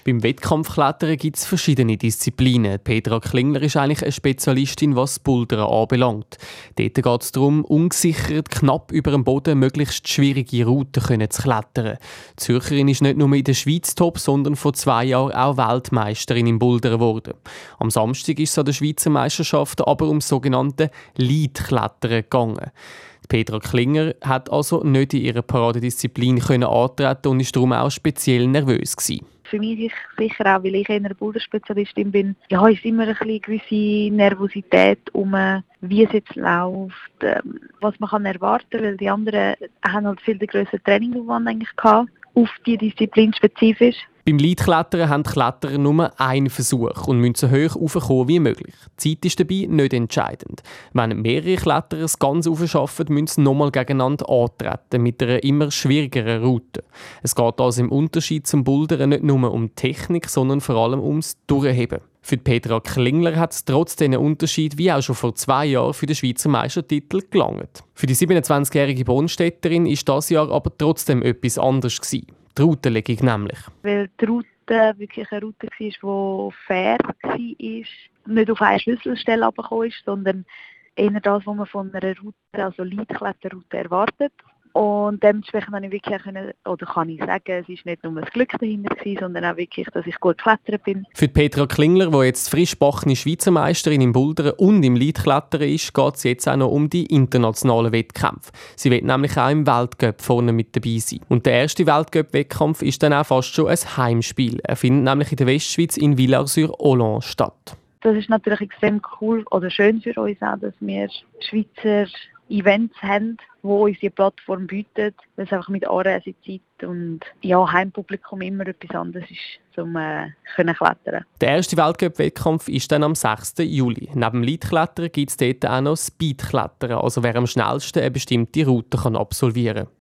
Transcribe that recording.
Beim Wettkampfklettern gibt es verschiedene Disziplinen. Petra Klingler ist eigentlich eine Spezialistin, was das Bouldern anbelangt. Dort geht es darum, ungesichert, knapp über dem Boden möglichst schwierige Routen zu klettern. Die Zürcherin ist nicht nur in der Schweiz top, sondern vor 2 Jahren auch Weltmeisterin im Bouldern geworden. Am Samstag ist es an der Schweizer Meisterschaft aber ums sogenannte Leadklettern gegangen. Petra Klingler hat also nicht in ihrer Paradedisziplin antreten und war darum auch speziell nervös gewesen. Für mich sicher auch, weil ich eher Boulderspezialistin bin, ja, ist immer ein bisschen gewisse Nervosität wie es jetzt läuft, was man kann erwarten, weil die anderen haben halt viel grösseren Trainingsaufwand eigentlich gehabt, auf die Disziplin spezifisch. Beim Leadklettern haben die Kletterer nur einen Versuch und müssen so hoch raufkommen wie möglich. Die Zeit ist dabei nicht entscheidend. Wenn mehrere Kletterer es ganz raufschaffen, müssen sie nochmal gegeneinander antreten, mit einer immer schwierigeren Route. Es geht also im Unterschied zum Bouldern nicht nur um Technik, sondern vor allem ums Durchheben. Für Petra Klingler hat es trotz diesen Unterschied wie auch schon vor 2 Jahren für den Schweizer Meistertitel gelangt. Für die 27-jährige Bonstädterin war das Jahr aber trotzdem etwas anderes gewesen. Die Routenlegung nämlich. Weil die Route wirklich eine Route war, die fair war, nicht auf eine Schlüsselstelle runtergekommen ist, sondern eher das, was man von einer Route, also Leadkletterroute, erwartet. Und dementsprechend kann ich sagen, es war nicht nur das Glück dahinter, sondern auch wirklich, dass ich gut geklettert bin. Für Petra Klingler, die jetzt frisch gebackene Schweizer Meisterin im Bouldern und im Leadklettern ist, geht es jetzt auch noch um die internationalen Wettkämpfe. Sie wird nämlich auch im Weltcup vorne mit dabei sein. Und der erste Weltcup-Wettkampf ist dann auch fast schon ein Heimspiel. Er findet nämlich in der Westschweiz in Villars-sur-Hollande statt. Das ist natürlich extrem cool oder schön für uns auch, dass wir Schweizer Events haben, die uns die Plattform bieten, weil es einfach mit Anreisezeit und Heimpublikum immer etwas anderes ist, um können klettern. Der erste Weltcup-Wettkampf ist dann am 6. Juli. Neben dem Leadklettern gibt es dort auch noch Speedklettern, also wer am schnellsten eine bestimmte Route absolvieren kann.